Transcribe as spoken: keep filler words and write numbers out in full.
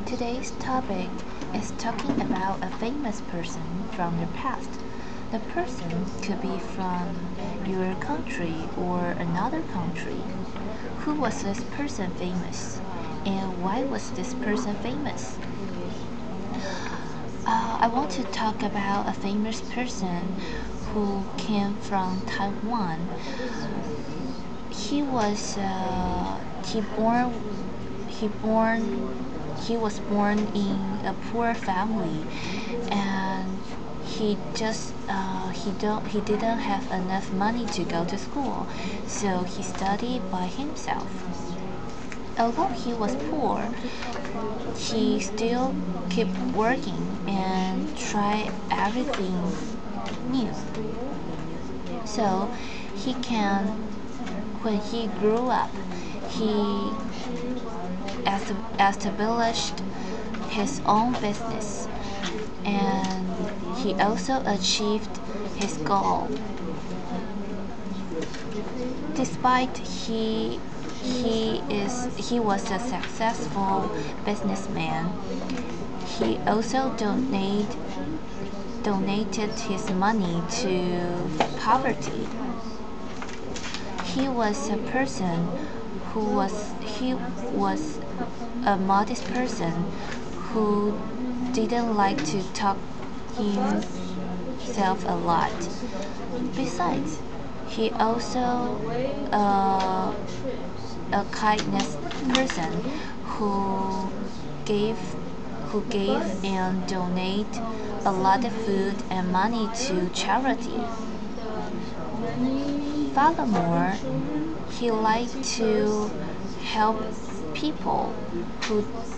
Today's topic is talking about a famous person from the past. The person could be from your country or another country. Who was this person famous? And why was this person famous? Uh, I want to talk about a famous person who came from Taiwan. He was uh, he born he born he was born in a poor family, and he just uh, he don't he didn't have enough money to go to school, so he studied by himself. Although he was poor, he still kept working and try everything new. So he can, when he grew up, he established his own business, and he also achieved his goal. Despite he he is he was a successful businessman, he also donate donated his money to poverty. He was a person who was he was a modest person who didn't like to talk himself a lot. Besides, he also uh, a kindness person who gave who gave and donate a lot of food and money to charity. Furthermore, he liked to help people who